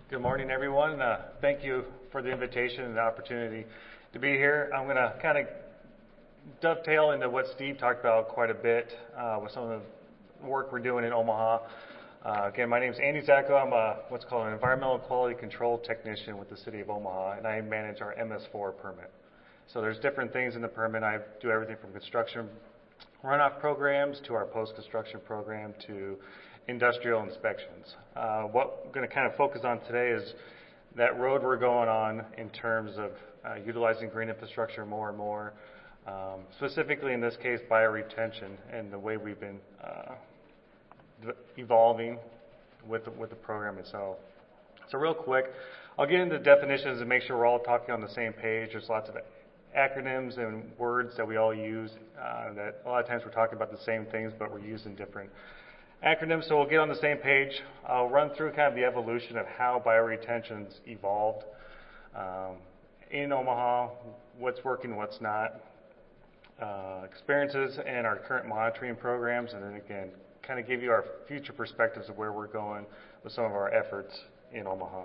Good morning, everyone. Thank you for the invitation and the opportunity to be here. I'm going to kind of dovetail into what Steve talked about quite a bit with some of the work we're doing in Omaha. Again, my name is Andy Zacko. I'm what's called an environmental quality control technician with the city of Omaha, and I manage our MS4 permit. So there's different things in the permit. I do everything from construction runoff programs to our post-construction program to industrial inspections. What we're going to kind of focus on today is that road we're going on in terms of utilizing green infrastructure more and more, specifically in this case bioretention and the way we've been evolving with the program itself. So real quick, I'll get into definitions and make sure we're all talking on the same page. There's lots of acronyms and words that we all use that a lot of times we're talking about the same things, but we're using different acronyms, so we'll get on the same page. I'll run through kind of the evolution of how bioretention's evolved in Omaha, what's working, what's not, experiences and our current monitoring programs, and then again, kind of give you our future perspectives of where we're going with some of our efforts in Omaha.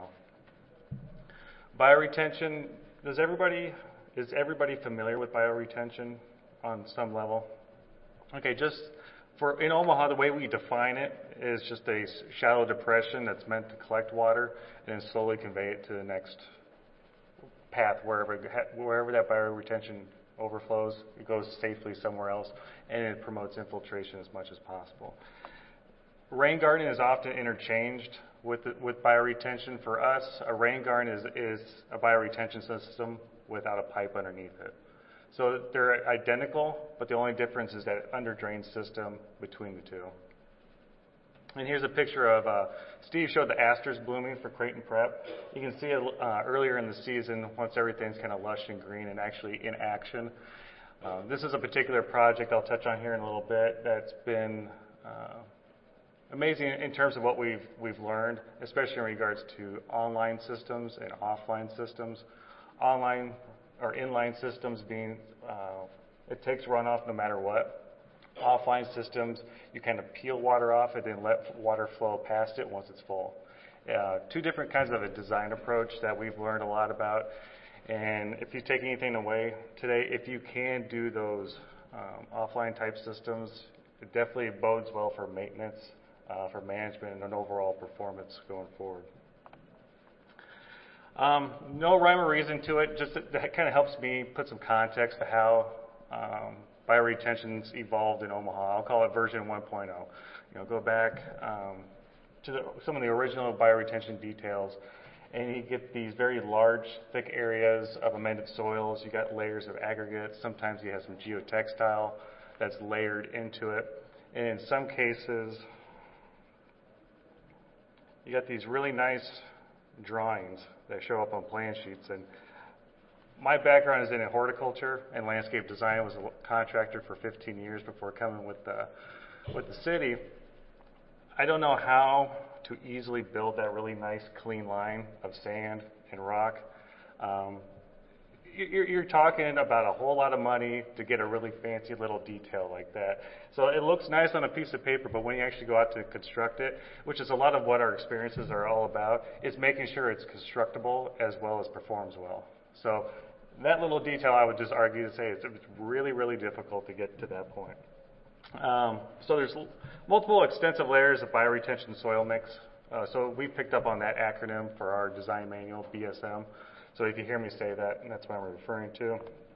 Bioretention, is everybody familiar with bioretention on some level? Okay, in Omaha, the way we define it is just a shallow depression that's meant to collect water and then slowly convey it to the next path wherever that bioretention overflows. It goes safely somewhere else, and it promotes infiltration as much as possible. Rain garden is often interchanged with bioretention. For us, a rain garden is a bioretention system without a pipe underneath it. So they're identical, but the only difference is that under drain system between the two. And here's a picture of, Steve showed the asters blooming for Creighton Prep. You can see it earlier in the season once everything's kind of lush and green and actually in action. This is a particular project I'll touch on here in a little bit that's been amazing in terms of what we've learned, especially in regards to online systems and offline systems. Online or inline systems being, it takes runoff no matter what. Offline systems, you kind of peel water off and then let water flow past it once it's full. Two different kinds of a design approach that we've learned a lot about. And if you take anything away today, if you can do those offline type systems, it definitely bodes well for maintenance, for management, and overall performance going forward. No rhyme or reason to it, just that kind of helps me put some context to how bioretention's evolved in Omaha. I'll call it version 1.0. Go back to some of the original bioretention details, and you get these very large, thick areas of amended soils. You got layers of aggregate. Sometimes you have some geotextile that's layered into it. And in some cases, you got these really nice drawings that show up on plan sheets. And my background is in horticulture and landscape design. I was a contractor for 15 years before coming with the city. I don't know how to easily build that really nice clean line of sand and rock. You're talking about a whole lot of money to get a really fancy little detail like that. So it looks nice on a piece of paper, but when you actually go out to construct it, which is a lot of what our experiences are all about, is making sure it's constructible as well as performs well. So that little detail, I would just argue to say it's really, really difficult to get to that point. So there's multiple extensive layers of bioretention soil mix. So we picked up on that acronym for our design manual, BSM. So if you hear me say that, that's what I'm referring to.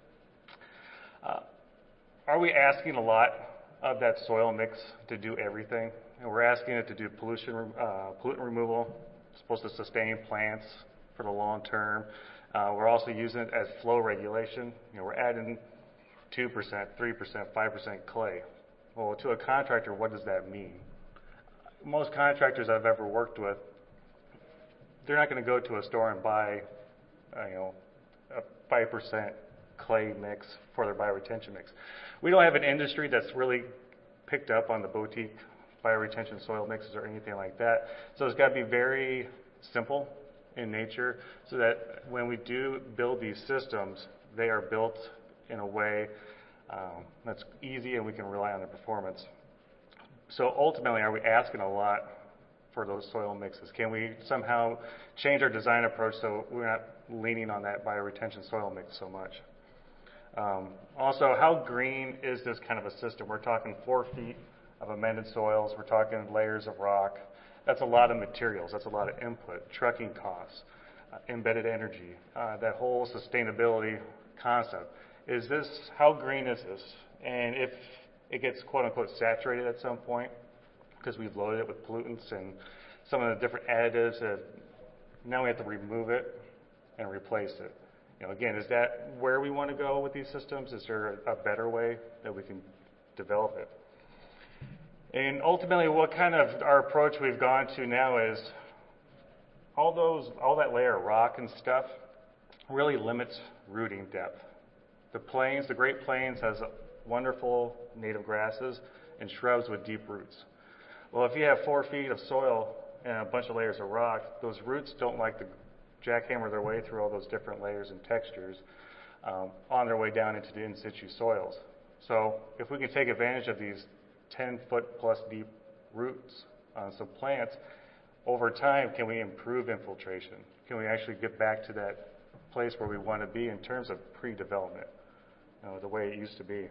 Are we asking a lot of that soil mix to do everything? And we're asking it to do pollutant removal. It's supposed to sustain plants for the long term. We're also using it as flow regulation. We're adding 2%, 3%, 5% clay. Well, to a contractor, what does that mean? Most contractors I've ever worked with, they're not going to go to a store and buy a 5% clay mix for their bioretention mix. We don't have an industry that's really picked up on the boutique bioretention soil mixes or anything like that. So it's got to be very simple in nature so that when we do build these systems, they are built in a way that's easy and we can rely on the performance. So ultimately, are we asking a lot for those soil mixes? Can we somehow change our design approach so we're not leaning on that bioretention soil mix so much? Also, how green is this kind of a system? We're talking 4 feet of amended soils. We're talking layers of rock. That's a lot of materials. That's a lot of input, trucking costs, embedded energy, that whole sustainability concept. How green is this? And if it gets quote unquote saturated at some point, because we've loaded it with pollutants and some of the different additives, now we have to remove it and replace it. Again, is that where we want to go with these systems? Is there a better way that we can develop it? And ultimately, what kind of our approach we've gone to now is all that layer of rock and stuff really limits rooting depth. The Great Plains has wonderful native grasses and shrubs with deep roots. Well, if you have 4 feet of soil and a bunch of layers of rock, those roots don't like to jackhammer their way through all those different layers and textures on their way down into the in situ soils. So if we can take advantage of these 10-foot plus deep roots on some plants, over time, can we improve infiltration? Can we actually get back to that place where we want to be in terms of pre-development, the way it used to be?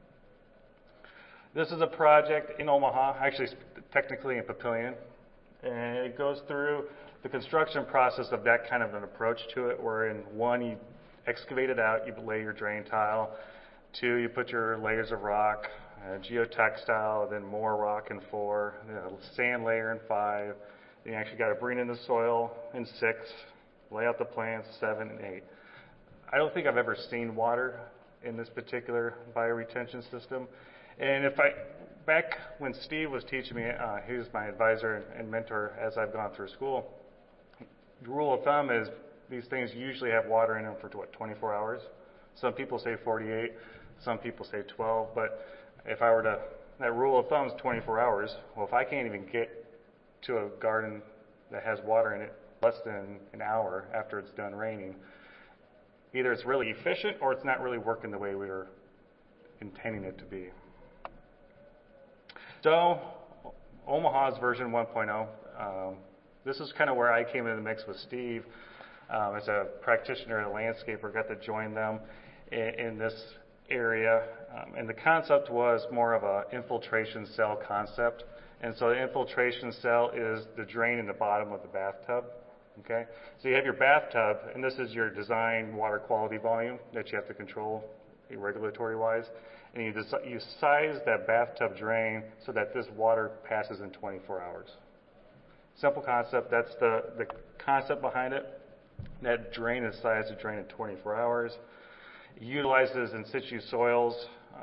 This is a project in Omaha, actually technically in Papillion, and it goes through the construction process of that kind of an approach to it, where in 1, you excavate it out, you lay your drain tile. 2, you put your layers of rock, geotextile, then more rock in 4, sand layer in 5. Then you actually got to bring in the soil in 6, lay out the plants 7 and 8. I don't think I've ever seen water in this particular bioretention system. And back when Steve was teaching me, he was my advisor and mentor as I've gone through school. The rule of thumb is these things usually have water in them for 24 hours. Some people say 48, some people say 12, but that rule of thumb is 24 hours. Well, if I can't even get to a garden that has water in it less than an hour after it's done raining, either it's really efficient or it's not really working the way we were intending it to be. So, Omaha's version 1.0. This is kind of where I came into the mix with Steve as a practitioner and a landscaper, got to join them in this area. And the concept was more of an infiltration cell concept. And so the infiltration cell is the drain in the bottom of the bathtub. Okay? So you have your bathtub, and this is your design water quality volume that you have to control regulatory-wise. And you size that bathtub drain so that this water passes in 24 hours. Simple concept. That's the concept behind it. That drain is sized to drain in 24 hours. It utilizes in situ soils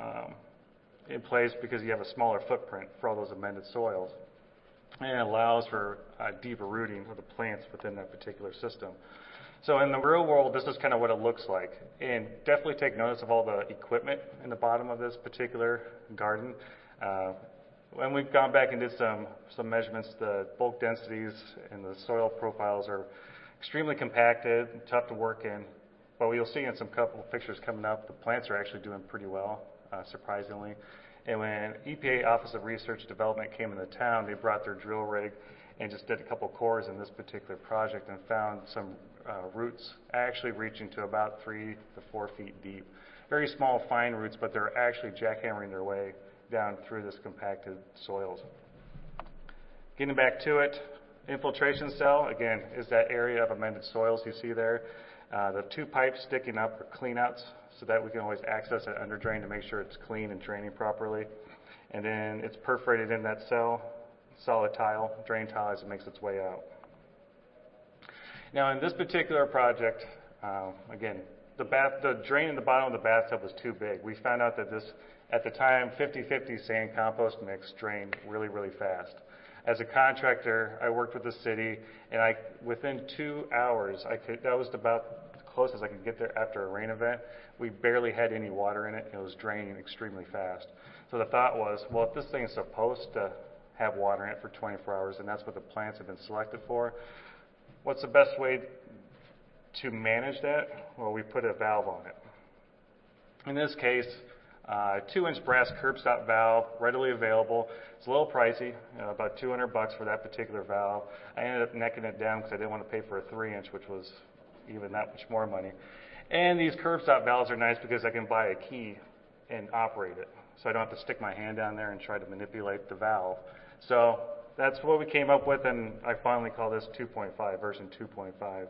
in place because you have a smaller footprint for all those amended soils. And it allows for deeper rooting of the plants within that particular system. So in the real world, this is kind of what it looks like. And definitely take notice of all the equipment in the bottom of this particular garden. When we've gone back and did some measurements, the bulk densities and the soil profiles are extremely compacted, tough to work in. But you'll see in some couple of pictures coming up, the plants are actually doing pretty well, surprisingly. And when EPA Office of Research Development came into town, they brought their drill rig and just did a couple cores in this particular project and found some roots actually reaching to about 3 to 4 feet deep. Very small, fine roots, but they're actually jackhammering their way down through this compacted soils. Getting back to it, infiltration cell, again, is that area of amended soils you see there. The 2 pipes sticking up are cleanouts so that we can always access an under drain to make sure it's clean and draining properly. And then it's perforated in that cell, solid tile, drain tile as it makes its way out. Now in this particular project, again, the drain in the bottom of the bathtub was too big. We found out that this, at the time, 50-50 sand compost mix drained really, really fast. As a contractor, I worked with the city, and within 2 hours, that was about the closest I could get there after a rain event. We barely had any water in it, and it was draining extremely fast. So the thought was, well, if this thing is supposed to have water in it for 24 hours, and that's what the plants have been selected for, what's the best way to manage that? Well, we put a valve on it. In this case, 2-inch brass curb stop valve, readily available. It's a little pricey, about $200 for that particular valve. I ended up necking it down because I didn't want to pay for a 3-inch, which was even that much more money. And these curb stop valves are nice because I can buy a key and operate it. So I don't have to stick my hand down there and try to manipulate the valve. So that's what we came up with, and I finally call this 2.5, version 2.5.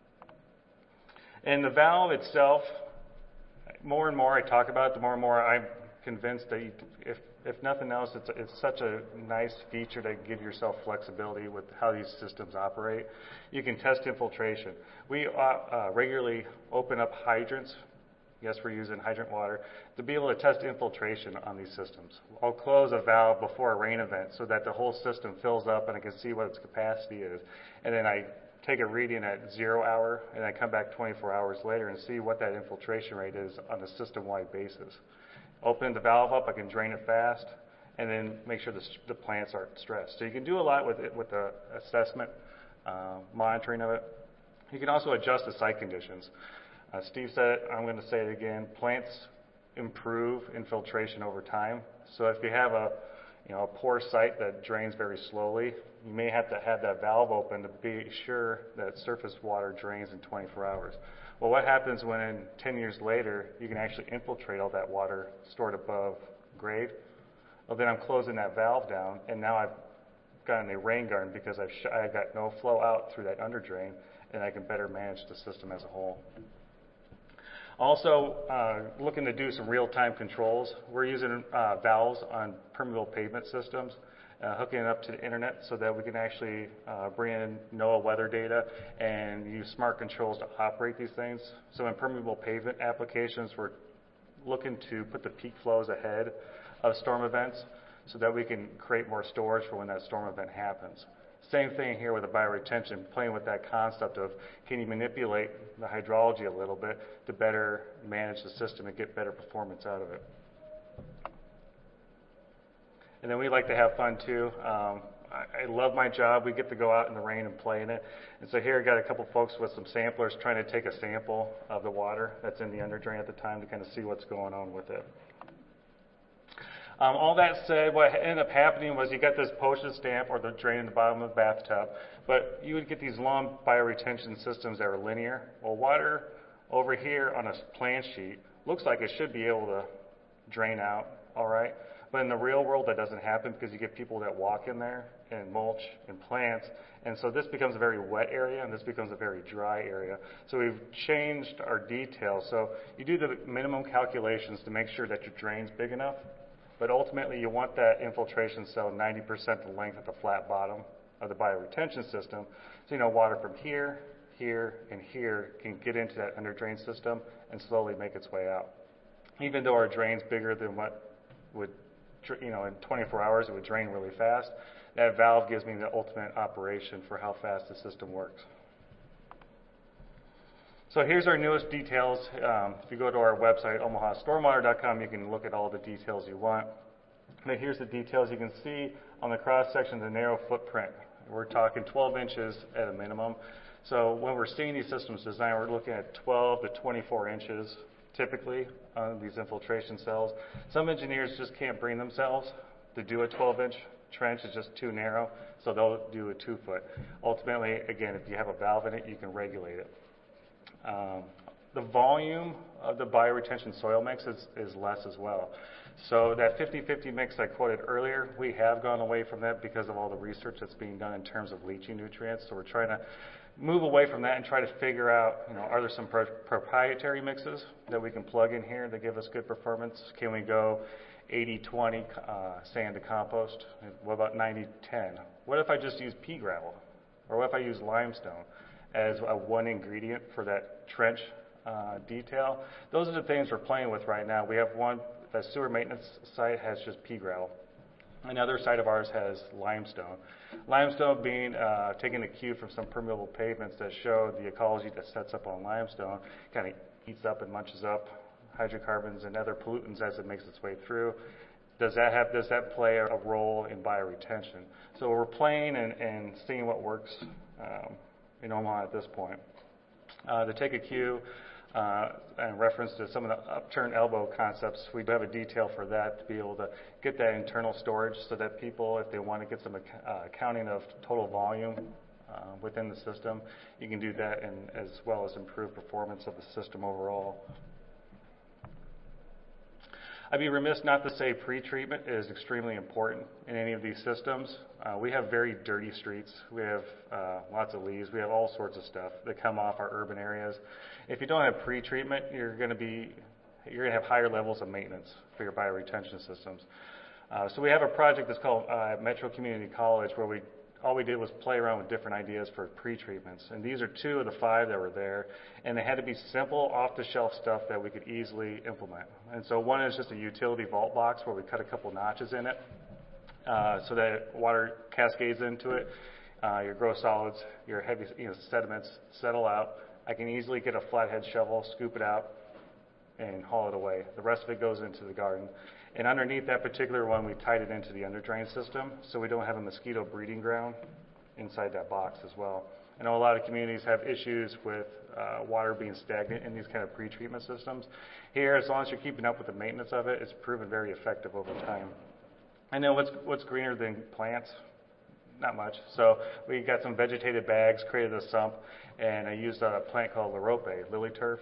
And the valve itself, more and more I talk about it, the more and more I'm convinced that if nothing else, it's such a nice feature to give yourself flexibility with how these systems operate. You can test infiltration. We regularly open up hydrants. Yes, we're using hydrant water to be able to test infiltration on these systems. I'll close a valve before a rain event so that the whole system fills up and I can see what its capacity is. And then I take a reading at 0 hour and I come back 24 hours later and see what that infiltration rate is on a system-wide basis. Open the valve up, I can drain it fast, and then make sure the plants aren't stressed. So you can do a lot with it, with the assessment, monitoring of it. You can also adjust the site conditions. Steve said it, I'm going to say it again, plants improve infiltration over time. So if you have a poor site that drains very slowly, you may have to have that valve open to be sure that surface water drains in 24 hours. Well, what happens when 10 years later you can actually infiltrate all that water stored above grade? Well, then I'm closing that valve down, and now I've gotten a rain garden because I got no flow out through that under drain, and I can better manage the system as a whole. Also, looking to do some real-time controls. We're using valves on permeable pavement systems, hooking it up to the internet so that we can actually bring in NOAA weather data and use smart controls to operate these things. So in permeable pavement applications, we're looking to put the peak flows ahead of storm events so that we can create more storage for when that storm event happens. Same thing here with the bioretention, playing with that concept of can you manipulate the hydrology a little bit to better manage the system and get better performance out of it. And then we like to have fun too. I love my job. We get to go out in the rain and play in it. And so here I got a couple folks with some samplers trying to take a sample of the water that's in the under drain at the time to kind of see what's going on with it. All that said, what ended up happening was you got this postage stamp or the drain in the bottom of the bathtub, but you would get these long bioretention systems that are linear. Well, water over here on a plan sheet looks like it should be able to drain out, all right? But in the real world, that doesn't happen because you get people that walk in there and mulch and plants, and so this becomes a very wet area and this becomes a very dry area. So we've changed our details. So you do the minimum calculations to make sure that your drain's big enough. But ultimately, you want that infiltration cell 90% the length of the flat bottom of the bioretention system. So, water from here, here, and here can get into that under drain system and slowly make its way out. Even though our drain's bigger than what would, in 24 hours, it would drain really fast, that valve gives me the ultimate operation for how fast the system works. So here's our newest details. If you go to our website, omahastormwater.com, you can look at all the details you want. But here's the details. You can see on the cross section the narrow footprint. We're talking 12 inches at a minimum. So when we're seeing these systems designed, we're looking at 12 to 24 inches typically on these infiltration cells. Some engineers just can't bring themselves to do a 12-inch trench. It's just too narrow, so they'll do a 2-foot. Ultimately, again, if you have a valve in it, you can regulate it. The volume of the bioretention soil mix is less as well. So that 50-50 mix I quoted earlier, we have gone away from that because of all the research that's being done in terms of leaching nutrients. So we're trying to move away from that and try to figure out, are there some proprietary mixes that we can plug in here that give us good performance? Can we go 80-20 sand to compost? What about 90-10? What if I just use pea gravel? Or what if I use limestone as a one ingredient for that trench detail? Those are the things we're playing with right now. We have one, the sewer maintenance site has just pea gravel. Another site of ours has limestone. Limestone being taking a cue from some permeable pavements that show the ecology that sets up on limestone, kind of eats up and munches up hydrocarbons and other pollutants as it makes its way through. Does that play a role in bioretention? So we're playing and seeing what works in Omaha at this point. To take a cue, in reference to some of the upturned elbow concepts, we do have a detail for that to be able to get that internal storage so that people, if they want to get some accounting of total volume within the system, you can do that, and as well as improve performance of the system overall. I'd be remiss not to say pre-treatment is extremely important in any of these systems. We have very dirty streets. We have lots of leaves. We have all sorts of stuff that come off our urban areas. If you don't have pre-treatment, you're going to have higher levels of maintenance for your bioretention systems. So we have a project that's called Metro Community College, where all we did was play around with different ideas for pre-treatments. And these are 2 of the 5 that were there. And they had to be simple, off-the-shelf stuff that we could easily implement. And so one is just a utility vault box where we cut a couple notches in it so that water cascades into it. Your gross solids, your heavy sediments settle out. I can easily get a flathead shovel, scoop it out, and haul it away. The rest of it goes into the garden. And underneath that particular one, we tied it into the underdrain system, so we don't have a mosquito breeding ground inside that box as well. I know a lot of communities have issues with water being stagnant in these kind of pre-treatment systems. Here, as long as you're keeping up with the maintenance of it, it's proven very effective over time. And then what's greener than plants? Not much. So we got some vegetated bags, created a sump, and I used a plant called Larope, lily turf.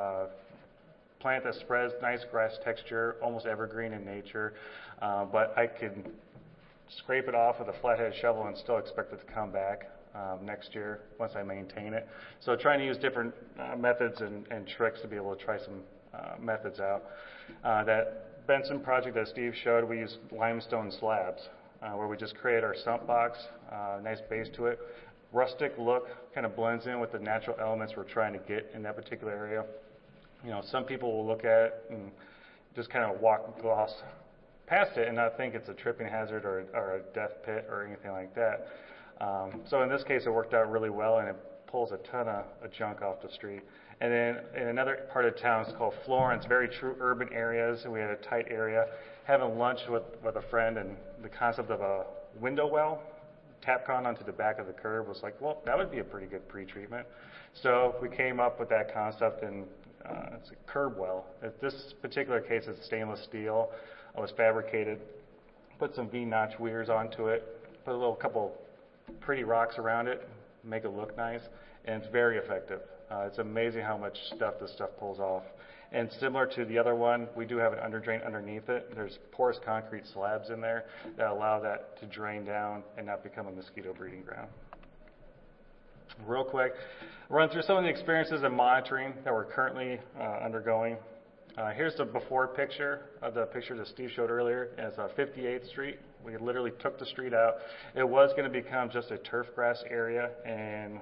Plant that spreads nice grass texture, almost evergreen in nature, but I can scrape it off with a flathead shovel and still expect it to come back next year once I maintain it. So trying to use different methods and tricks to be able to try some methods out. That Benson project that Steve showed, we used limestone slabs where we just create our sump box, nice base to it. Rustic look, kind of blends in with the natural elements we're trying to get in that particular area. Some people will look at it and just kind of gloss past it and not think it's a tripping hazard or a death pit or anything like that. So in this case, it worked out really well, and it pulls a ton of junk off the street. And then in another part of town, it's called Florence, very true urban areas, and we had a tight area. Having lunch with a friend, and the concept of a window well, Tapcon onto the back of the curb was like, well, that would be a pretty good pre-treatment. So we came up with that concept, and it's a curb well. In this particular case, it's stainless steel. It was fabricated, put some V-notch weirs onto it, put a couple pretty rocks around it, make it look nice, and it's very effective. It's amazing how much stuff this stuff pulls off. And similar to the other one, we do have an underdrain underneath it. There's porous concrete slabs in there that allow that to drain down and not become a mosquito breeding ground. Real quick, run through some of the experiences and monitoring that we're currently undergoing. Here's the before picture of the picture that Steve showed earlier. It's 58th Street. We literally took the street out. It was going to become just a turf grass area, and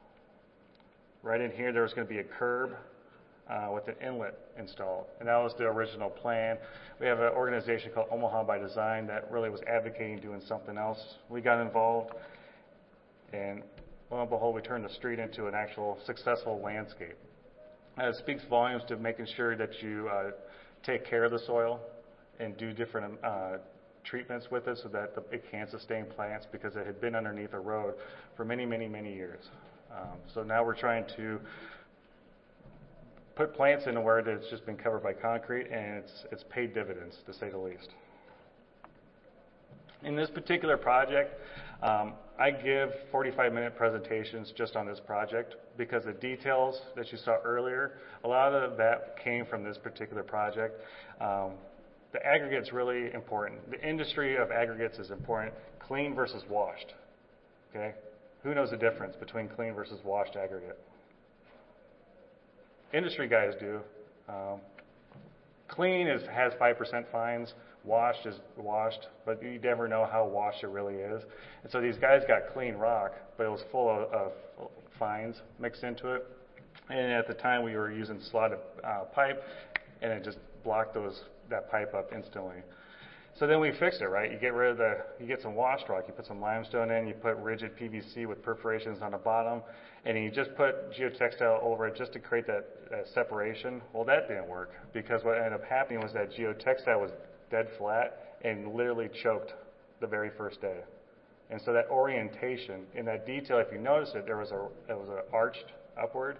right in here there was going to be a curb with an inlet installed, and that was the original plan. We have an organization called Omaha by Design that really was advocating doing something else. We got involved, and lo and behold, we turned the street into an actual successful landscape. It speaks volumes to making sure that you take care of the soil and do different treatments with it so that it can sustain plants, because it had been underneath a road for many, many, many years. So now we're trying to put plants in where it's just been covered by concrete, and it's paid dividends, to say the least. In this particular project, I give 45-minute presentations just on this project because the details that you saw earlier, a lot of that came from this particular project. The aggregate's really important. The industry of aggregates is important. Clean versus washed. Okay? Who knows the difference between clean versus washed aggregate? Industry guys do. Clean has 5% fines. Washed is washed, but you never know how washed it really is. And so these guys got clean rock, but it was full of fines mixed into it. And at the time, we were using slotted pipe, and it just blocked that pipe up instantly. So then we fixed it, right? You get some washed rock, you put some limestone in, you put rigid PVC with perforations on the bottom, and you just put geotextile over it just to create that separation. Well, that didn't work, because what ended up happening was that geotextile was dead flat and literally choked the very first day. And so that orientation in that detail, if you notice it, it was arched upward.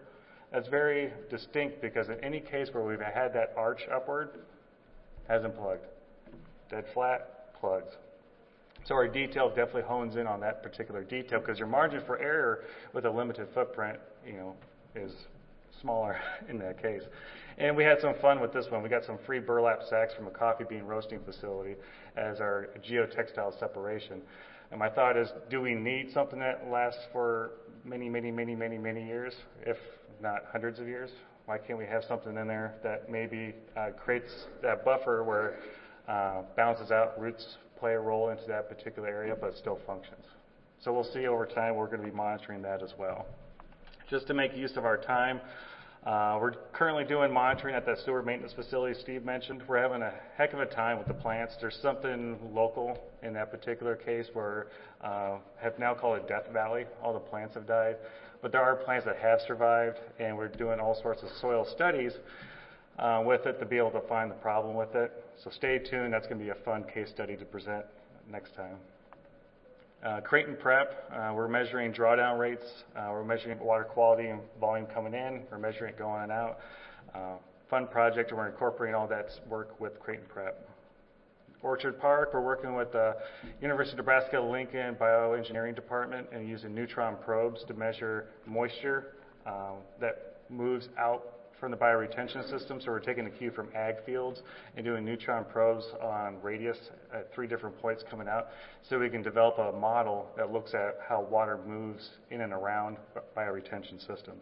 That's very distinct because in any case where we've had that arch upward, hasn't plugged. Dead flat, plugs. So our detail definitely hones in on that particular detail because your margin for error with a limited footprint, is smaller in that case. And we had some fun with this one. We got some free burlap sacks from a coffee bean roasting facility as our geotextile separation. And my thought is, do we need something that lasts for many, many, many, many, many years, if not hundreds of years? Why can't we have something in there that maybe creates that buffer where bounces out, roots play a role into that particular area, but still functions? So we'll see over time. We're going to be monitoring that as well. Just to make use of our time, we're currently doing monitoring at that sewer maintenance facility Steve mentioned. We're having a heck of a time with the plants. There's something local in that particular case where have now called it Death Valley. All the plants have died. But there are plants that have survived, and we're doing all sorts of soil studies with it to be able to find the problem with it. So stay tuned. That's going to be a fun case study to present next time. Creighton Prep, we're measuring drawdown rates. We're measuring water quality and volume coming in. We're measuring it going out. Fun project, and we're incorporating all that work with Creighton Prep. Orchard Park, we're working with the University of Nebraska-Lincoln Bioengineering Department and using neutron probes to measure moisture that moves out from the bioretention system. So we're taking a cue from ag fields and doing neutron probes on radius at 3 different points coming out so we can develop a model that looks at how water moves in and around bioretention systems.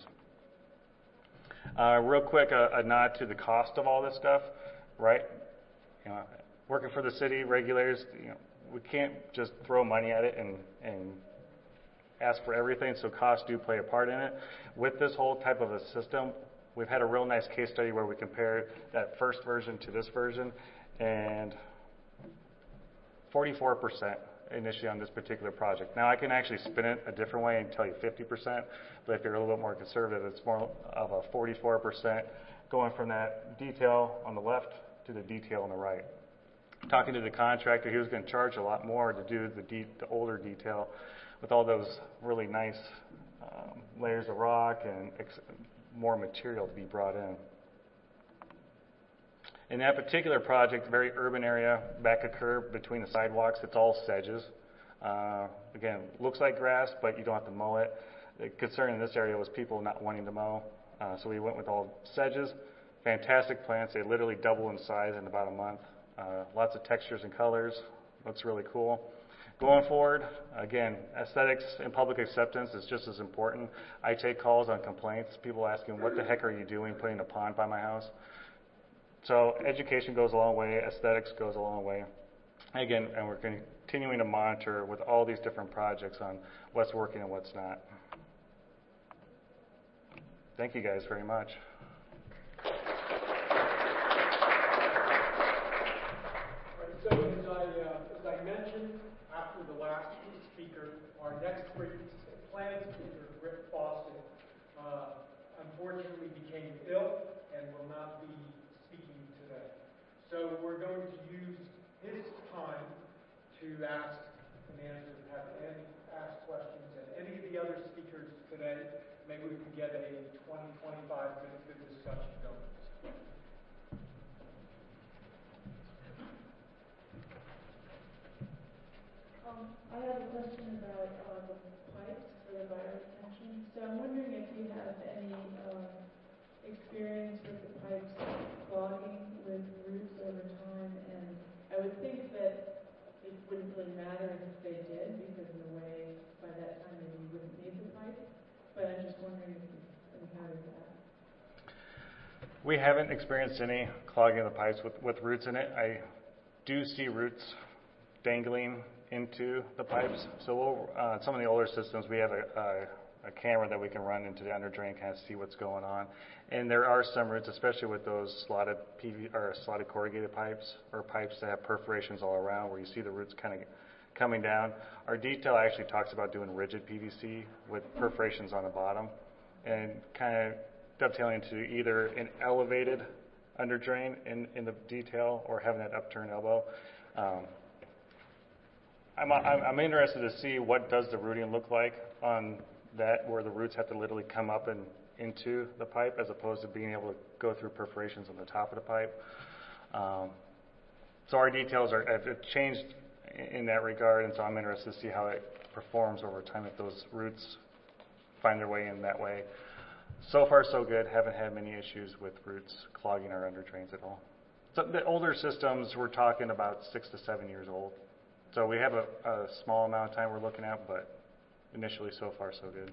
Real quick, a nod to the cost of all this stuff, right? Working for the city regulators, we can't just throw money at it and ask for everything, so costs do play a part in it. With this whole type of a system, we've had a real nice case study where we compared that first version to this version, and 44% initially on this particular project. Now, I can actually spin it a different way and tell you 50%, but if you're a little bit more conservative, it's more of a 44% going from that detail on the left to the detail on the right. Talking to the contractor, he was going to charge a lot more to do the older detail with all those really nice layers of rock and more material to be brought in. In that particular project, very urban area, back a curb between the sidewalks, it's all sedges. Again, looks like grass, but you don't have to mow it. The concern in this area was people not wanting to mow, so we went with all sedges. Fantastic plants. They literally double in size in about a month. Lots of textures and colors. Looks really cool. Going forward, again, aesthetics and public acceptance is just as important. I take calls on complaints, people asking, what the heck are you doing putting a pond by my house? So education goes a long way, aesthetics goes a long way. Again, and we're continuing to monitor with all these different projects on what's working and what's not. Thank you guys very much. So as I mentioned after the last speaker, our next planned speaker, Rick Fawcett, unfortunately became ill and will not be speaking today. So we're going to use his time to ask and answer, ask questions, and any of the other speakers today, maybe we can get a 20-25 minute good discussion going. I have a question about the pipes for the bioretention. So I'm wondering if you have any experience with the pipes clogging with roots over time, and I would think that it wouldn't really matter if they did, because in a way, by that time maybe you wouldn't need the pipe, but I'm just wondering if you've encountered that. We haven't experienced any clogging of the pipes with roots in it. I do see roots dangling into the pipes. So some of the older systems, we have a camera that we can run into the under drain, kind of see what's going on. And there are some roots, especially with those slotted slotted corrugated pipes or pipes that have perforations all around, where you see the roots kind of coming down. Our detail actually talks about doing rigid PVC with perforations on the bottom, and kind of dovetailing to either an elevated under drain in the detail or having that upturned elbow. I'm interested to see what does the rooting look like on that, where the roots have to literally come up and into the pipe as opposed to being able to go through perforations on the top of the pipe. So our details have changed in that regard, and so I'm interested to see how it performs over time if those roots find their way in that way. So far, so good. Haven't had many issues with roots clogging our under drains at all. So the older systems, we're talking about 6 to 7 years old. So we have a small amount of time we're looking at, but initially, so far, so good.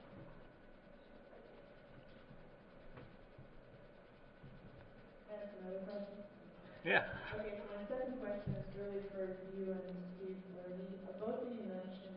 That's another question. Yeah. Okay, so my second question is really for you and Steve Bernie. Both of you mentioned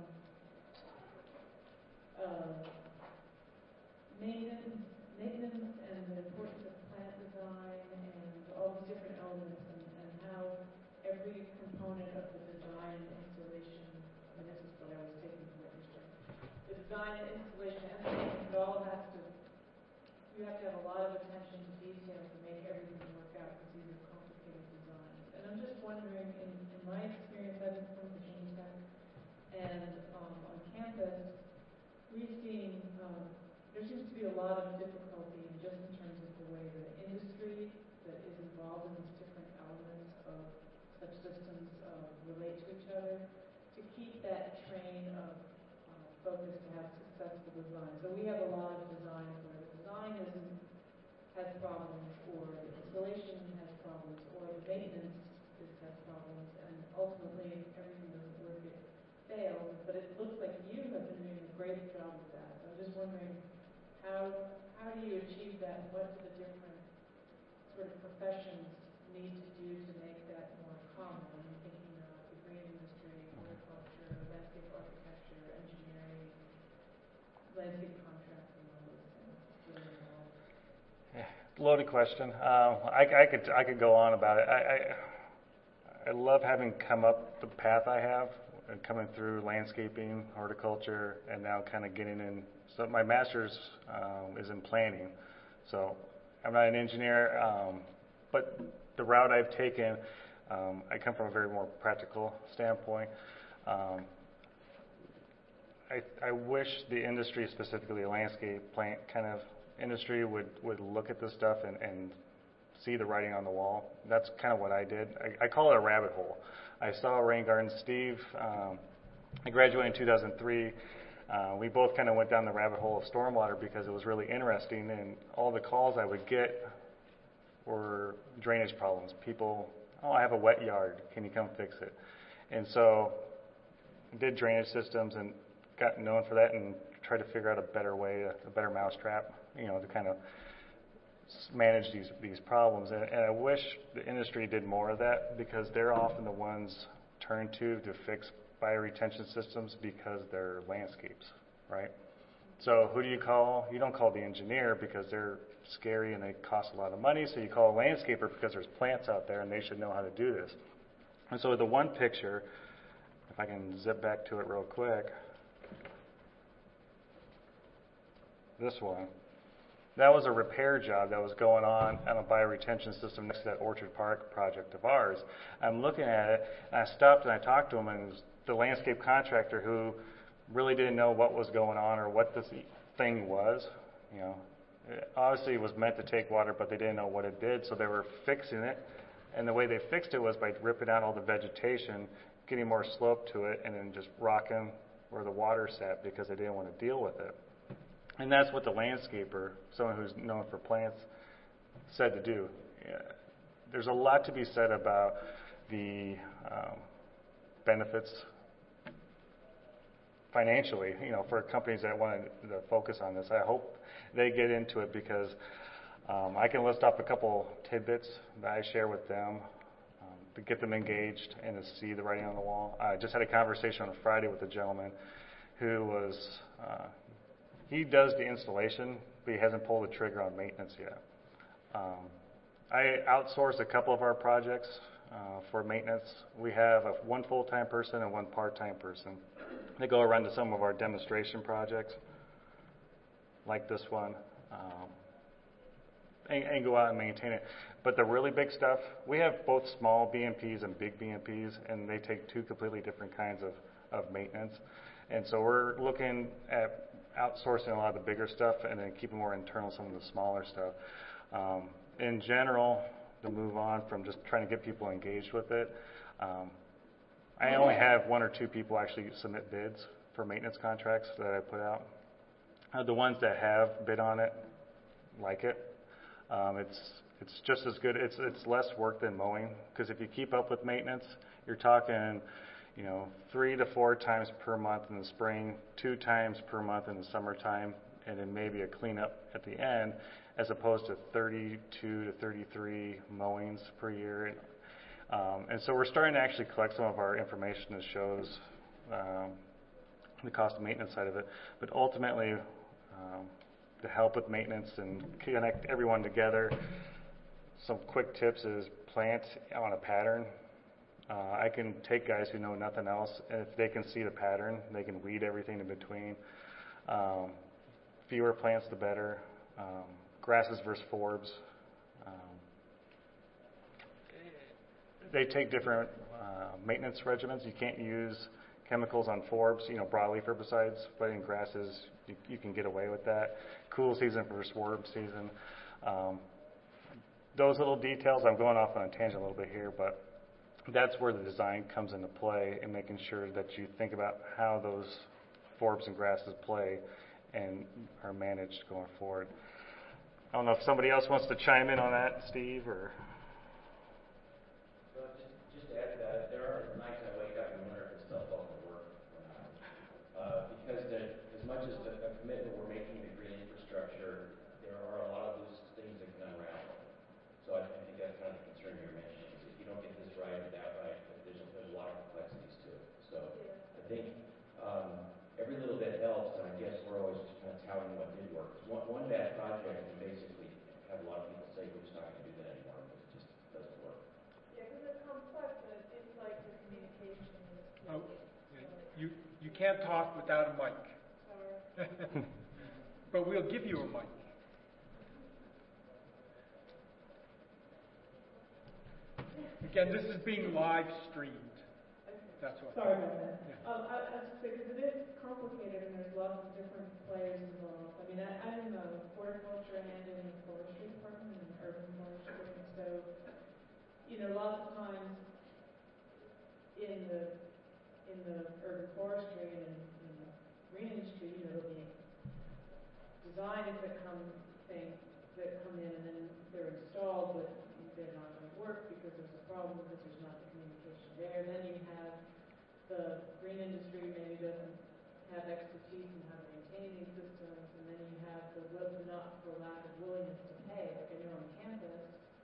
maintenance and the importance of plant design and all these different elements and how every component of the design and installation, I mean, this is what I was taking from what you're saying. The design and installation and the maintenance, it all has to, you have to have a lot of attention to detail to make everything work out because these are complicated designs. And I'm just wondering, in my experience, I've been from Virginia Tech, and on campus, we've seen there seems to be a lot of difficulty just in terms of the way the industry that is involved in these different elements of such systems relate to each other to keep that train of focus to have successful design. So we have a lot of designs where the design has problems, or the installation has problems, or the maintenance has problems, and ultimately everything doesn't work, it fails. But it looks like you have been doing a great job with that. So I'm just wondering, how do you achieve that, and what do the different sort of professions need to do to make that more common? I'm thinking of the green industry, horticulture, landscape architecture, engineering, landscape contracting, all those things that are involved. Yeah, loaded question. I could go on about it. I love having come up the path I have, and coming through landscaping, horticulture, and now kind of getting in. So my master's is in planning. So I'm not an engineer, but the route I've taken, I come from a very more practical standpoint. I wish the industry, specifically the landscape plant kind of industry, would look at this stuff and see the writing on the wall. That's kind of what I did. I call it a rabbit hole. I saw rain gardens. Steve, I graduated in 2003. We both kind of went down the rabbit hole of stormwater because it was really interesting, and all the calls I would get were drainage problems. People, I have a wet yard. Can you come fix it? And so I did drainage systems and got known for that and tried to figure out a better way, a better mousetrap, to kind of manage these problems. And I wish the industry did more of that because they're often the ones turned to fix bioretention systems because they're landscapes, right? So who do you call? You don't call the engineer because they're scary and they cost a lot of money, so you call a landscaper because there's plants out there and they should know how to do this. And so the one picture, if I can zip back to it real quick, this one, that was a repair job that was going on a bioretention system next to that Orchard Park project of ours. I'm looking at it, and I stopped and I talked to him, and it was the landscape contractor who really didn't know what was going on or what this thing was. Obviously it was meant to take water, but they didn't know what it did, so they were fixing it. And the way they fixed it was by ripping out all the vegetation, getting more slope to it, and then just rocking where the water sat because they didn't want to deal with it. And that's what the landscaper, someone who's known for plants, said to do. There's a lot to be said about the benefits financially, for companies that want to focus on this. I hope they get into it because I can list off a couple tidbits that I share with them to get them engaged and to see the writing on the wall. I just had a conversation on a Friday with a gentleman who was, he does the installation, but he hasn't pulled the trigger on maintenance yet. I outsource a couple of our projects for maintenance. We have one full-time person and one part-time person. They go around to some of our demonstration projects, like this one, and go out and maintain it. But the really big stuff, we have both small BMPs and big BMPs, and they take two completely different kinds of maintenance. And so we're looking at outsourcing a lot of the bigger stuff and then keeping more internal some of the smaller stuff. In general, to move on from just trying to get people engaged with it, I only have 1 or 2 people actually submit bids for maintenance contracts that I put out. The ones that have bid on it like it. It's just as good. It's less work than mowing, because if you keep up with maintenance, you're talking, 3 to 4 times per month in the spring, 2 times per month in the summertime, and then maybe a cleanup at the end, as opposed to 32 to 33 mowings per year. And so we're starting to actually collect some of our information that shows the cost of maintenance side of it. But ultimately, to help with maintenance and connect everyone together, some quick tips is plant on a pattern. I can take guys who know nothing else, and if they can see the pattern, they can weed everything in between. Fewer plants, the better. Grasses versus forbs. They take different maintenance regimens. You can't use chemicals on forbs, broadleaf herbicides, but in grasses, you can get away with that. Cool season versus warm season. Those little details, I'm going off on a tangent a little bit here, but that's where the design comes into play, and making sure that you think about how those forbs and grasses play and are managed going forward. I don't know if somebody else wants to chime in on that, Steve, or... Well, just to add to that, there are nights I wake up and wonder if it's still all going to work or not. Because as much as a commitment we're making to green infrastructure, there are a lot of loose things that can unravel. So I think that's kind of the concern you're mentioning, is if you don't get this right or that right, there's a lot of complexities to it. So I think every little bit helps, and I guess we're always just kind of touting what did work. One bad project, and basically have a lot of people say we're just not going to do that anymore because it just doesn't work. Yeah, because it's complex, and it seems like the communication is... Oh, you can't talk without a mic. Sorry. But we'll give you a mic. Again, this is being live streamed. That's what. Sorry about that. Yeah. I was because it is complicated and there's lots of different players involved. I mean, I'm in the horticulture and in the forestry department, in urban forestry, and so, lots of times in the urban forestry and in the green industry, there'll be designs that come in and then they're installed, but they're not going to work because there's a problem because there's not the communication there. And then you have the green industry maybe doesn't have expertise in how to maintain these systems, and then you have not for lack of willingness to pay. Like I know on campus,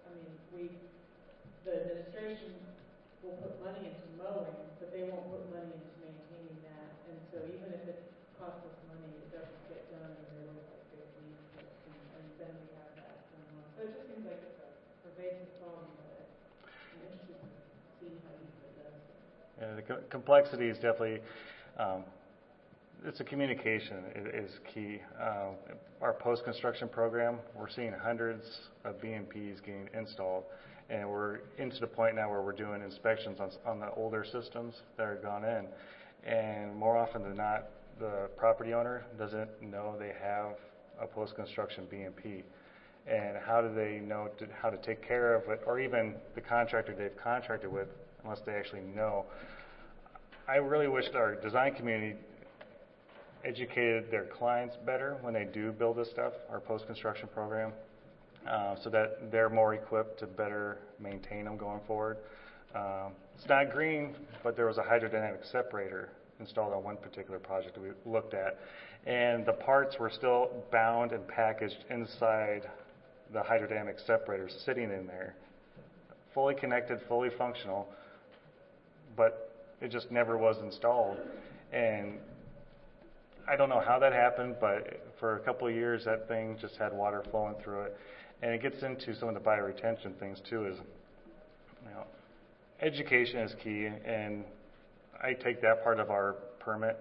the administration will put money into mowing, but they won't put money into maintaining that. And so even if it costs us money, it doesn't get done, and there was like big needs, and then we have that going on. So it just seems like it's a pervasive problem, but I'm interested to see how you put that. Yeah, the complexity is definitely, it's a communication is key. Our post-construction program, we're seeing hundreds of BMPs getting installed, and we're into the point now where we're doing inspections on the older systems that are gone in. And more often than not, the property owner doesn't know they have a post-construction BMP. And how do they know how to take care of it, or even the contractor they've contracted with, unless they actually know. I really wish our design community educated their clients better when they do build this stuff, our post-construction program, so that they're more equipped to better maintain them going forward. It's not green, but there was a hydrodynamic separator installed on one particular project that we looked at, and the parts were still bound and packaged inside the hydrodynamic separator, sitting in there, fully connected, fully functional, but it just never was installed. And I don't know how that happened, but for a couple of years that thing just had water flowing through it. And it gets into some of the bioretention things too, is education is key, and I take that part of our permit,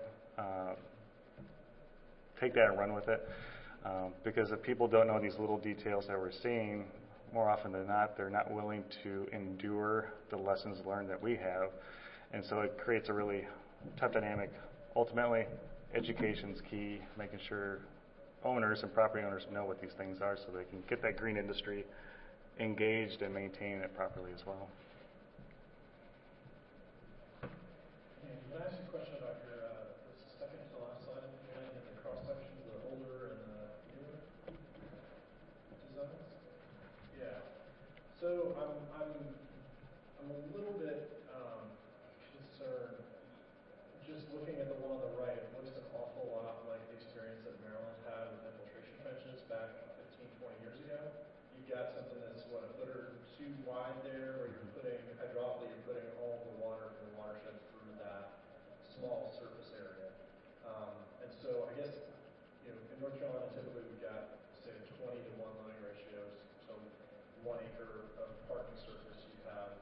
take that and run with it, because if people don't know these little details that we're seeing, more often than not, they're not willing to endure the lessons learned that we have. And so it creates a really tough dynamic ultimately, education's key, making sure owners and property owners know what these things are so they can get that green industry engaged and maintain it properly as well. And can I ask you a question about your, the second to last slide, and the cross sections, the older and the newer designs? Yeah. So I'm a little bit concerned. Just looking at the one on the right, it looks an awful lot like the experience that Maryland had with infiltration trenches back 15, 20 years ago. You've got something that's, what, a foot or two wide there, where you're putting, hydraulically, you're putting all the water from the watershed through that small surface area. And so I guess, in North Carolina, typically we've got, say, 20 to 1 loading ratios. So 1 acre of parking surface, you have,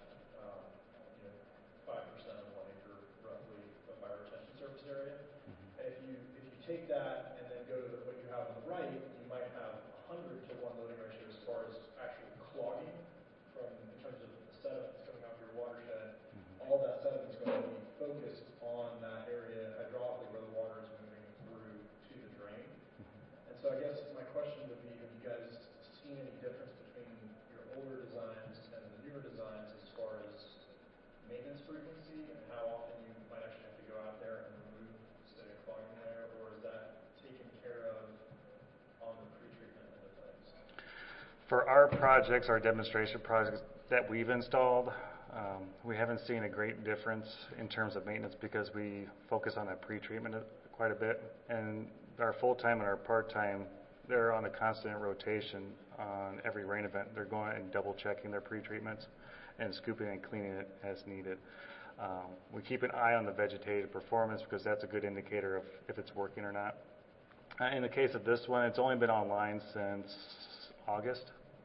5% of 1 acre, roughly, of fire retention surface area. And if you take that and then go to what you have on the right, you might have 100 to 1 loading ratio as far as actual clogging in terms of the sediment that's coming off your watershed. All that sediment is going to be focused on that area hydraulically where the water is moving through to the drain. And so I guess my question would be, have you guys seen any difference between your older designs and the newer designs as far as maintenance frequency and how often you might actually have to go out there and remove, say, a clogging layer, or is that taken care of on the pre-treatment end of things? For our projects, our demonstration projects that we've installed, we haven't seen a great difference in terms of maintenance because we focus on that pre-treatment quite a bit. And our full-time and our part-time, they're on a constant rotation on every rain event. They're going and double-checking their pre-treatments and scooping and cleaning it as needed. We keep an eye on the vegetative performance because that's a good indicator of if it's working or not. In the case of this one, it's only been online since August.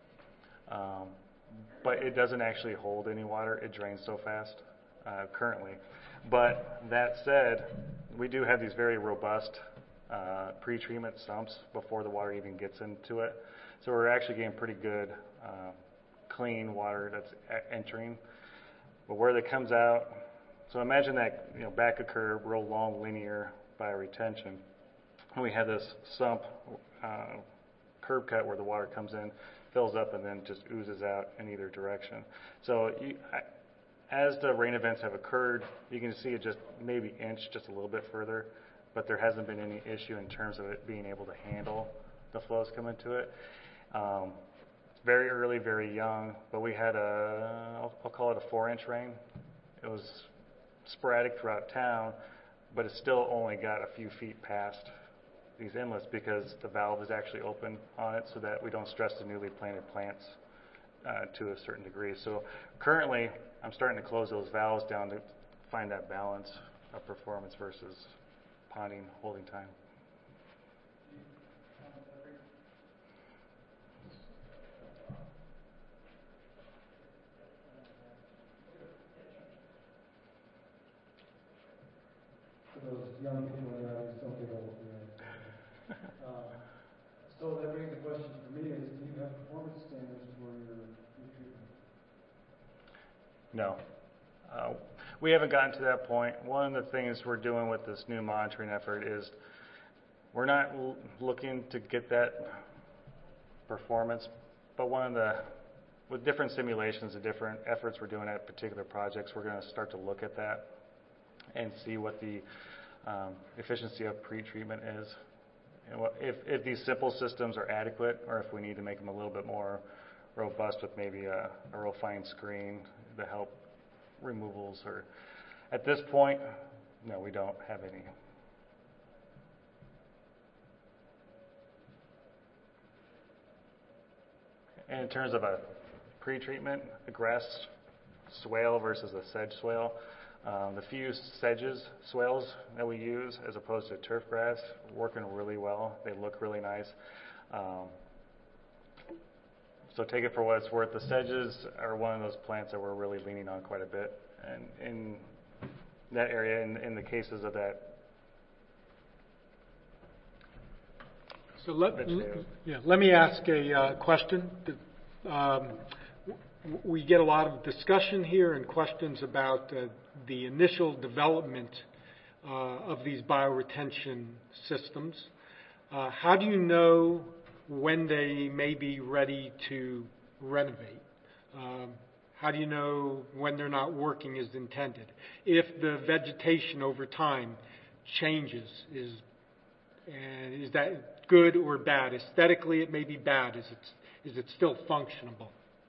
But it doesn't actually hold any water. It drains so fast currently. But that said, we do have these very robust pre-treatment sumps before the water even gets into it. So we're actually getting pretty good clean water that's entering. But where that comes out, so imagine that back a curve, real long linear bioretention. And we have this sump curb cut where the water comes in, fills up, and then just oozes out in either direction. So as the rain events have occurred, you can see it just maybe inch just a little bit further, but there hasn't been any issue in terms of it being able to handle the flows coming to it. Very early, very young, but we had I'll call it a 4-inch rain. It was sporadic throughout town, but it still only got a few feet past these inlets because the valve is actually open on it so that we don't stress the newly planted plants to a certain degree. So currently, I'm starting to close those valves down to find that balance of performance versus ponding holding time. For those young people in the audience, don't get old. So that brings the question for me is, do you have performance standards for your treatment? No. We haven't gotten to that point. One of the things we're doing with this new monitoring effort is we're not looking to get that performance, but with different simulations and different efforts we're doing at particular projects, we're going to start to look at that and see what the efficiency of pre-treatment is. If these simple systems are adequate, or if we need to make them a little bit more robust with maybe a real fine screen to help removals, or at this point, no, we don't have any. And in terms of a pre-treatment, a grass swale versus a sedge swale, the few swales that we use as opposed to turf grass working really well. They look really nice. So take it for what it's worth. The sedges are one of those plants that we're really leaning on quite a bit. And in that area, in the cases of that. So let me ask a question. We get a lot of discussion here and questions about the initial development of these bioretention systems. How do you know when they may be ready to renovate? How do you know when they're not working as intended? If the vegetation over time changes, is that good or bad? Aesthetically, it may be bad. Is it still functionable?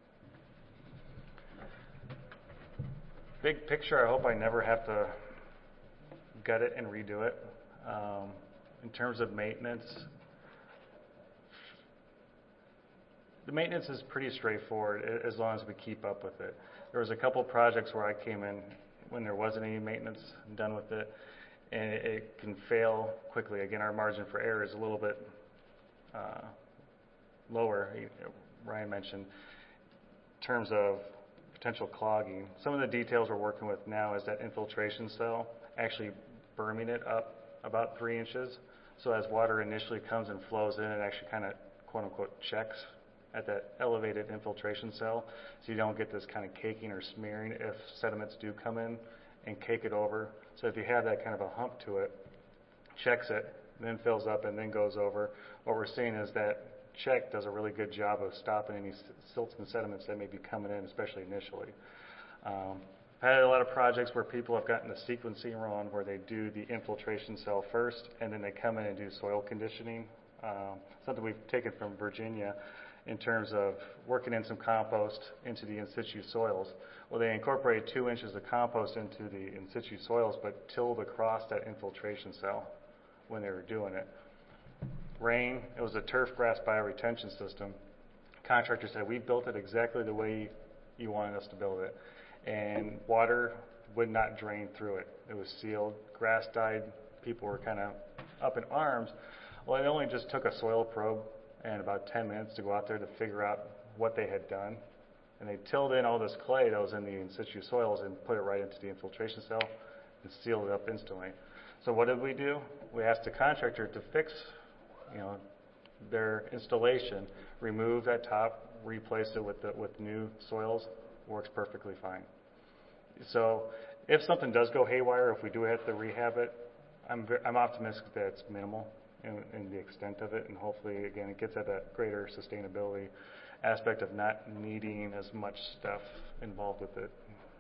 Big picture, I hope I never have to gut it and redo it. In terms of maintenance, the maintenance is pretty straightforward as long as we keep up with it. There was a couple projects where I came in when there wasn't any maintenance done with it, and it can fail quickly. Again, our margin for error is a little bit lower, Ryan mentioned, in terms of potential clogging. Some of the details we're working with now is that infiltration cell, actually berming it up about 3 inches, so as water initially comes and flows in, it actually kind of quote-unquote checks at that elevated infiltration cell, so you don't get this kind of caking or smearing if sediments do come in and cake it over. So if you have that kind of a hump to it, checks it, then fills up and then goes over. What we're seeing is that check does a really good job of stopping any silts and sediments that may be coming in, especially initially. I've had a lot of projects where people have gotten the sequencing wrong, where they do the infiltration cell first and then they come in and do soil conditioning. Something we've taken from Virginia in terms of working in some compost into the in situ soils. Well, they incorporated 2 inches of compost into the in situ soils, but tilled across that infiltration cell when they were doing it. Rain, it was a turf grass bioretention system. Contractor said, we built it exactly the way you wanted us to build it. And water would not drain through it. It was sealed. Grass died. People were kind of up in arms. Well, it only just took a soil probe and about 10 minutes to go out there to figure out what they had done. And they tilled in all this clay that was in the in situ soils and put it right into the infiltration cell and sealed it up instantly. So what did we do? We asked the contractor to fix, their installation, remove that top, replace it with new soils. Works perfectly fine. So if something does go haywire, if we do have to rehab it, I'm optimistic that it's minimal in the extent of it, and hopefully, again, it gets at that greater sustainability aspect of not needing as much stuff involved with it.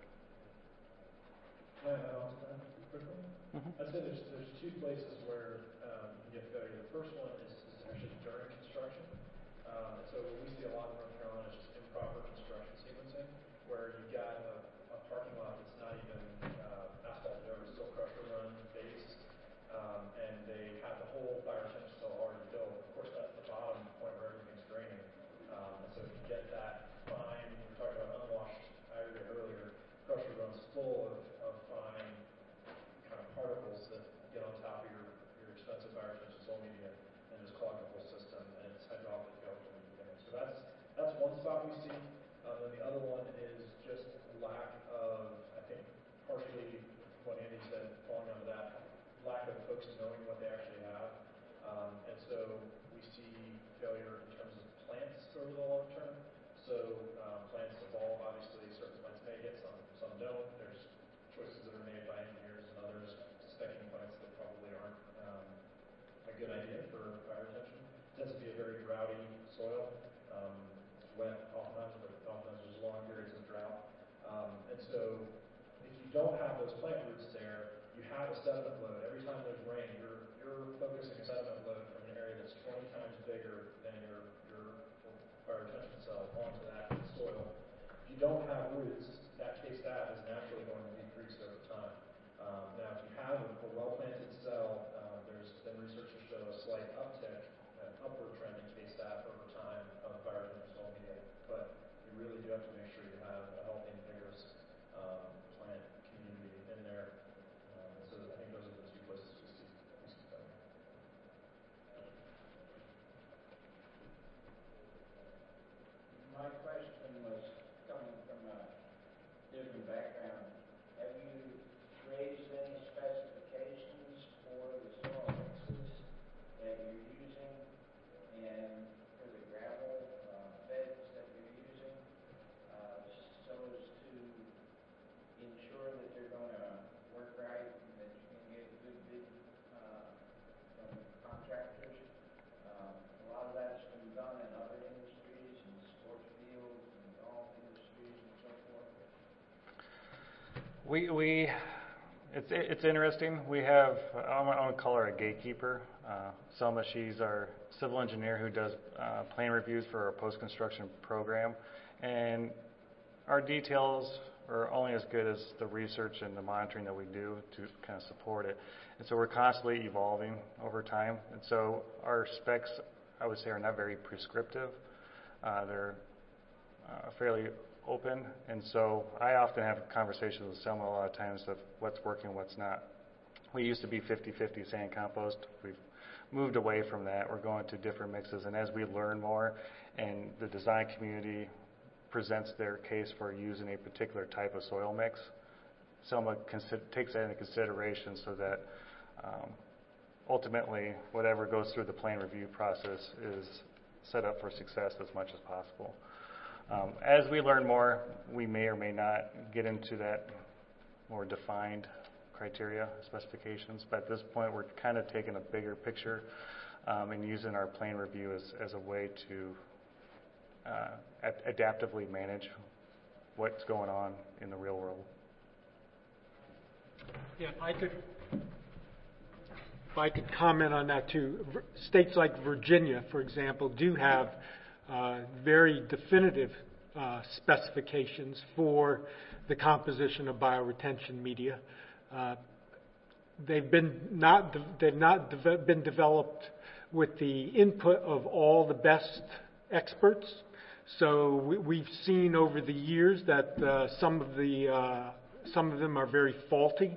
I'd say there's 2 places where you get failure. The first one is actually during construction. So what we see a lot in North Carolina is just improper construction sequencing, where you've got a parking lot that's not even asphalted over, still crusher run based, and they have the whole bioretention cell already built. Of course, that's the bottom point where everything's draining. And so if you get that fine, we were talking about unwashed aggregate earlier, crusher runs full of fine kind of particles that get on top of your expensive bioretention soil media and just clog the whole system, and it's hydraulic failure from the beginning. So that's one spot we see. And the other one is just lack of, I think, partially what Andy said, falling onto that, lack of folks knowing what they actually have. And so we see failure in terms of plants over the long term. So plants evolve, obviously, certain plants make it, some don't. There's choices that are made by engineers and others, suspecting plants that probably aren't a good idea for bioretention. It tends to be a very droughty soil. It's wet oftentimes, but oftentimes there's long periods of drought. And so if you don't have those plant roots there, you have a sediment load. Every time there's rain, you're focusing a sediment load from an area that's 20 times bigger than your bioretention cell onto that soil. If you don't have roots, that K-stat is naturally going to decrease over time. Now, if you have a well-planted cell, there's been research to show a slight uptick, an upward trend in K-stat over time of bioretention soil media. But you really do have to make sure you have a healthy and vigorous plant community in there. So I think those are the 2 places we see failure. My question was coming from a different background. Have you raised any specifications for the soil mixes that you're using and for the gravel beds that you're using? So It's interesting. We have, I want to call her a gatekeeper. Selma, she's our civil engineer who does plan reviews for our post-construction program. And our details are only as good as the research and the monitoring that we do to kind of support it. And so we're constantly evolving over time. And so our specs, I would say, are not very prescriptive. They're fairly open, and so I often have conversations with Selma a lot of times of what's working, what's not. We used to be 50-50 sand compost. We've moved away from that. We're going to different mixes, and as we learn more and the design community presents their case for using a particular type of soil mix, Selma takes that into consideration so that ultimately whatever goes through the plan review process is set up for success as much as possible. As we learn more, we may or may not get into that more defined criteria, specifications, but at this point we're kind of taking a bigger picture and using our plan review as a way to adaptively manage what's going on in the real world. Yeah, if I could comment on that too. States like Virginia, for example, do have very definitive specifications for the composition of bioretention media. They've not been developed with the input of all the best experts. So we've seen over the years that some of them are very faulty.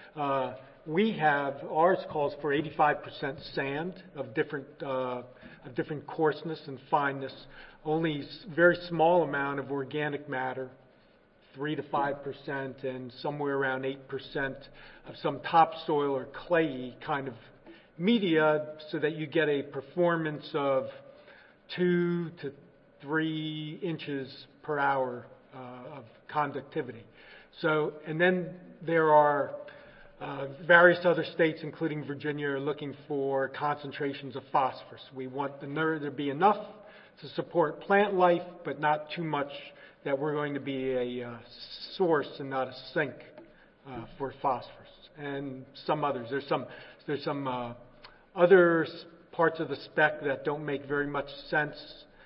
Ours calls for 85% sand of different coarseness and fineness, only very small amount of organic matter, 3 to 5%, and somewhere around 8% of some topsoil or clayey kind of media, so that you get a performance of 2 to 3 inches per hour of conductivity. So, and then there are various other states, including Virginia, are looking for concentrations of phosphorus. We want there to be enough to support plant life, but not too much that we're going to be a source and not a sink for phosphorus. And some others. There's some other parts of the spec that don't make very much sense.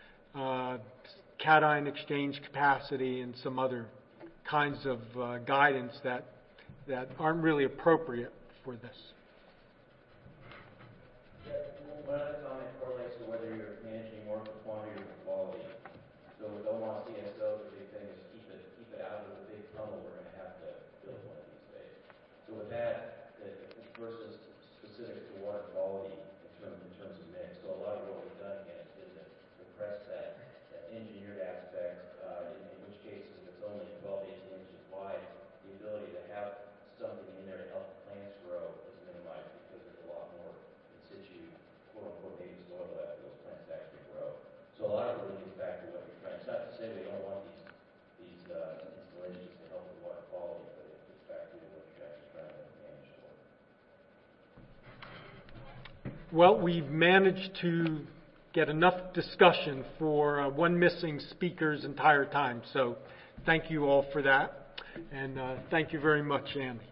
Cation exchange capacity and some other kinds of guidance that aren't really appropriate for this. One other comment correlates to whether you're managing more for quantity or for quality. So with Omaha CSO, the big thing is keep it out of the big tunnel we're going to have to build one of these days. So with that, versus specific to water quality in terms of mix. So a lot of what we've done again is to compress that engineered aspect, in which cases if it's only 12 to 18 inches wide, the ability to have something in there to help plants grow is minimized because there's a lot more in situ, quote-unquote, native soil left for those plants to actually grow. So a lot of it really gets back to what you're trying. It's not to say we don't want these installations to help with water quality, but it gets back to what you're actually trying to manage for. Well, we've managed to get enough discussion for one missing speaker's entire time. So thank you all for that. And thank you very much, Andy.